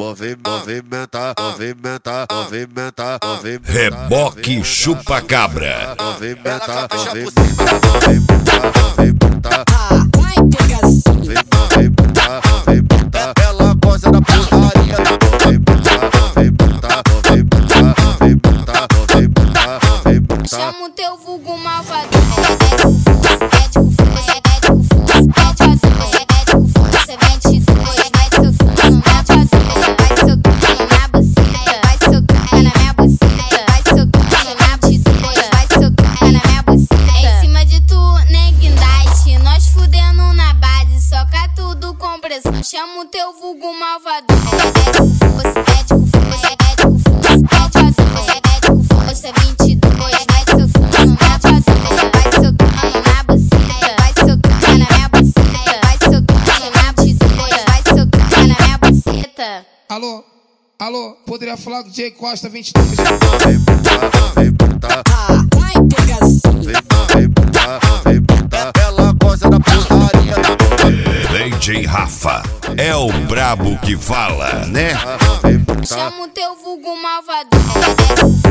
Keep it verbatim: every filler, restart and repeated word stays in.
movimenta, movimenta, movimenta, movimenta, movimenta. Reboque chupa-cabra. Movimenta, movimenta, movimenta. Vai pegação. Movimenta, movimenta. Ela gosta da putaria. Movimenta, movimenta, movimenta, movimenta, movimenta, movimenta. Chama o teu vulgo malvado. Mete com força, mete com força, mete com força, mete com força, mete com força, vai soltando, mete com força, vai soltando na buceta, vai soltando na minha buceta, vai soltando na buceta, vai soltando na minha buceta. É em cima de tu, neguindade, nós fudendo na base, soca tudo com pressão. Chama o teu vulgo malvado. Mete com força, mete com força, mete com força, mete com força, mete com força, vinte e dois, vai soltando, mete com força, vai soltando na buceta, vai soltando na minha buceta, vai soltando na buceta, vai soltando na minha buceta. Alô, alô, poderia falar com o Jay Costa vinte e dois? Movimenta, movimenta. Vai pegação. Movimenta, movimenta. Ela gosta da putaria. D J Rafa é o brabo que fala, né? Movimenta. Chama o teu vulgo malvado.